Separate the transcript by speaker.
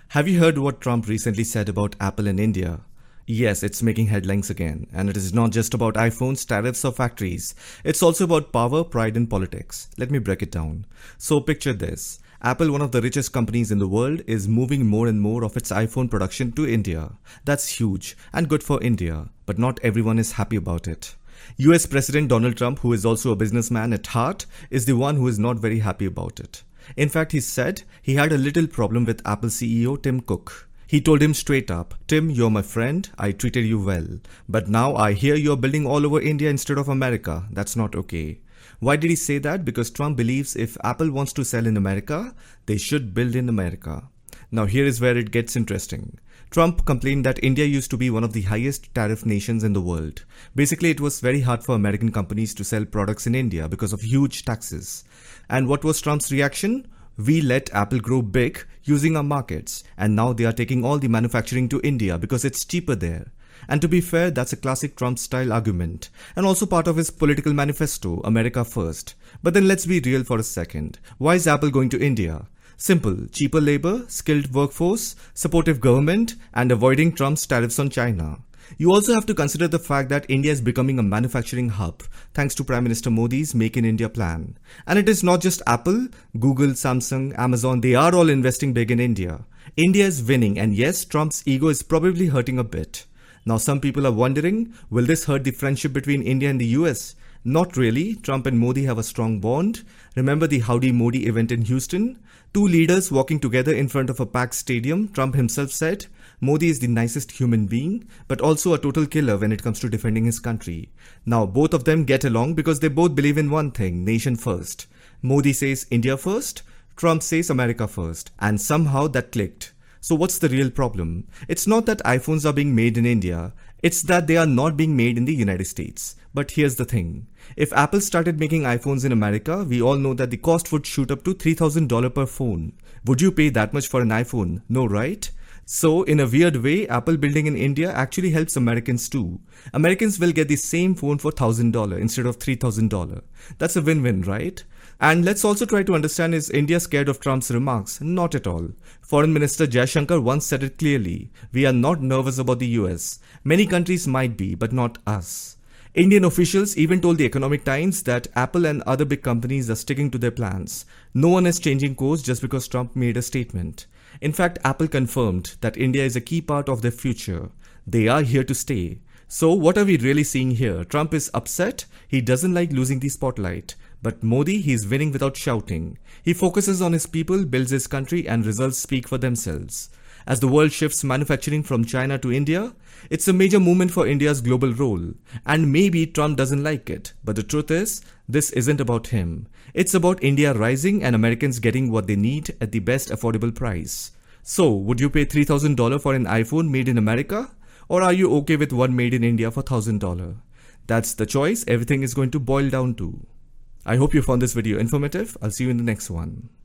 Speaker 1: Have you heard what Trump recently said about Apple in India? Yes, it's making headlines again, and it is not just about iPhones, tariffs or factories. It's also about power, pride and politics. Let me break it down. So picture this. Apple, one of the richest companies in the world, is moving more and more of its iPhone production to India. That's huge and good for India, but not everyone is happy about it. US President Donald Trump, who is also a businessman at heart, is the one who is not very happy about it. In fact, he said he had a little problem with Apple CEO Tim Cook. He told him straight up, "Tim, you're my friend, I treated you well. But now I hear you're building all over India instead of America. That's not okay." Why did he say that? Because Trump believes if Apple wants to sell in America, they should build in America. Now here is where it gets interesting. Trump complained that India used to be one of the highest tariff nations in the world. Basically, it was very hard for American companies to sell products in India because of huge taxes. And what was Trump's reaction? We let Apple grow big using our markets, and now they are taking all the manufacturing to India because it's cheaper there. And to be fair, that's a classic Trump-style argument, and also part of his political manifesto, America First. But then let's be real for a second. Why is Apple going to India? Simple: cheaper labor, skilled workforce, supportive government, and avoiding Trump's tariffs on China. You also have to consider the fact that India is becoming a manufacturing hub thanks to Prime Minister Modi's Make in India plan. And it is not just Apple, Google, Samsung, Amazon, they are all investing big in India. India is winning, and yes, Trump's ego is probably hurting a bit. Now some people are wondering, will this hurt the friendship between India and the US? Not really. Trump and Modi have a strong bond. Remember the Howdy Modi event in Houston? Two leaders walking together in front of a packed stadium. Trump himself said, "Modi is the nicest human being, but also a total killer when it comes to defending his country." Now both of them get along because they both believe in one thing: nation first. Modi says India first, Trump says America first, and somehow that clicked. So what's the real problem? It's not that iPhones are being made in India, it's that they are not being made in the United States. But here's the thing. If Apple started making iPhones in America, we all know that the cost would shoot up to $3,000 per phone. Would you pay that much for an iPhone? No, right? So, in a weird way, Apple building in India actually helps Americans too. Americans will get the same phone for $1,000 instead of $3,000. That's a win-win, right? And let's also try to understand, is India scared of Trump's remarks? Not at all. Foreign Minister Jaishankar once said it clearly. We are not nervous about the US. Many countries might be, but not us. Indian officials even told the Economic Times that Apple and other big companies are sticking to their plans. No one is changing course just because Trump made a statement. In fact, Apple confirmed that India is a key part of their future. They are here to stay. So what are we really seeing here? Trump is upset. He doesn't like losing the spotlight. But Modi, he's winning without shouting. He focuses on his people, builds his country, and results speak for themselves. As the world shifts manufacturing from China to India, it's a major movement for India's global role. And maybe Trump doesn't like it. But the truth is, this isn't about him. It's about India rising and Americans getting what they need at the best affordable price. So, would you pay $3,000 for an iPhone made in America? Or are you okay with one made in India for $1,000? That's the choice everything is going to boil down to. I hope you found this video informative. I'll see you in the next one.